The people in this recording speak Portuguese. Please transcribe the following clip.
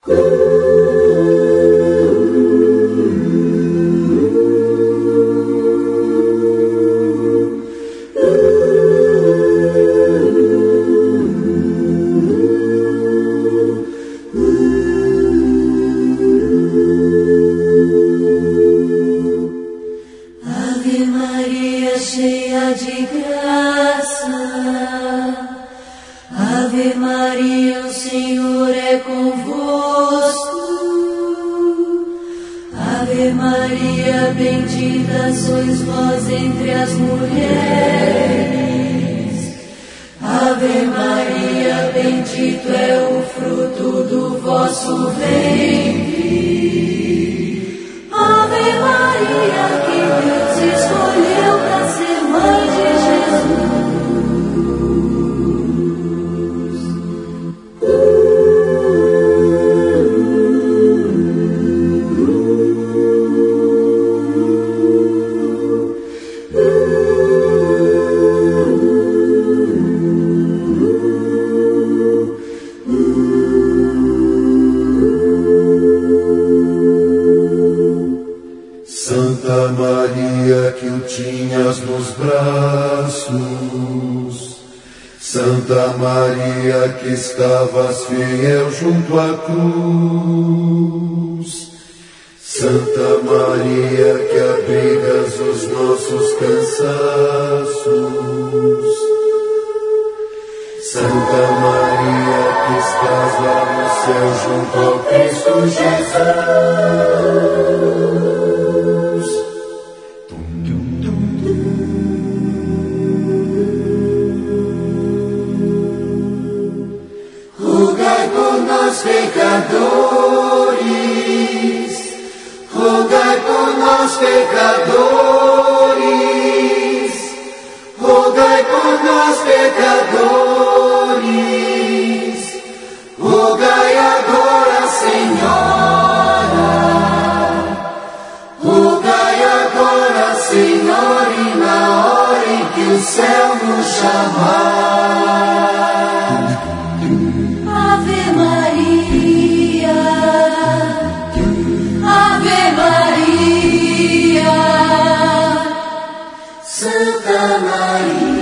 Ave Maria, cheia de graça, Ave Maria, o Senhor é convosco. Ave Maria, bendita sois vós entre as mulheres. Ave Maria, bendito é o fruto do vosso ventre. Ave Maria, que Deus escolheu para ser mãe de Jesus. Santa Maria, que o tinhas nos braços, Santa Maria, que estavas fiel junto à cruz, Santa Maria, que abrigas os nossos cansaços, Santa Maria, que estás lá no céu junto ao Cristo Jesus. Rogai por nós, pecadores, rogai por nós, pecadores, rogai por nós, pecadores, rogai agora, Senhora, rogai agora, Senhor, e na hora em que o céu nos chamar. Ave Maria, Ave Maria, Santa Maria.